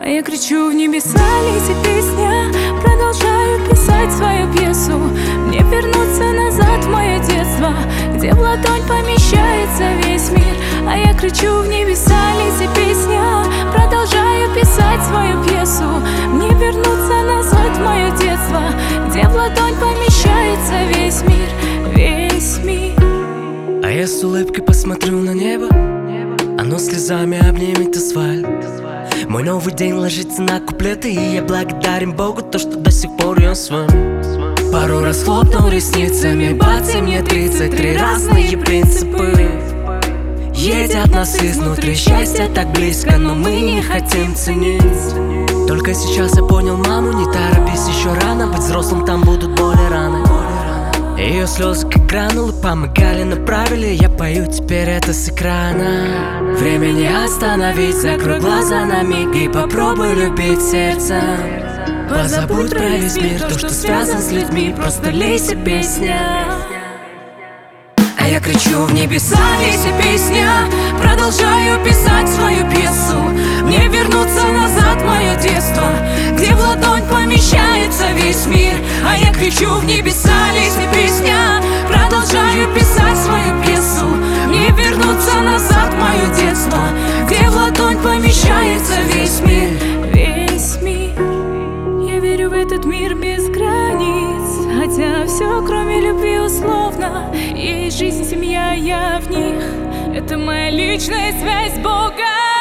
А я кричу в небеса, летит песня, продолжаю писать свою пьесу. Мне вернуться назад в мое детство, где в ладонь помещается весь мир. А я кричу в небеса, летит песня, продолжаю писать свою пьесу. Мне вернуться назад в мое детство, где в ладонь помещается весь мир, весь мир. А я с улыбкой посмотрю на небо, оно слезами обнимет асфальт. Мой новый день ложится на куплеты, и я благодарен Богу, то, что до сих пор я с вами. Пару раз хлопнул ресницами, бац, и мне 33 разные принципы. Едят нас изнутри, счастье так близко, но мы не хотим ценить. Только сейчас я понял маму, не торопись, еще рано быть взрослым, там будут боли, раны. Ее слезы как гранулы помогали, направили. Я пою теперь это с экрана. Время не остановить, закрой глаза на миг и попробуй любить сердцем. Позабудь про весь мир, то, что связан с людьми, просто лейся песня. А я кричу в небеса, лейся песня, продолжаю писать свою пьесу. Мне вернуться назад в мое детство, где в ладонь помещается весь мир. А я кричу в небеса, лейся песня, продолжаю писать свою пьесу. Мне вернуться назад в мое детство, где в ладонь помещается весь мир, весь мир. Я верю в этот мир без границ, хотя все кроме любви условно. Есть жизнь, семья, я в них. Это моя личная связь с Богом.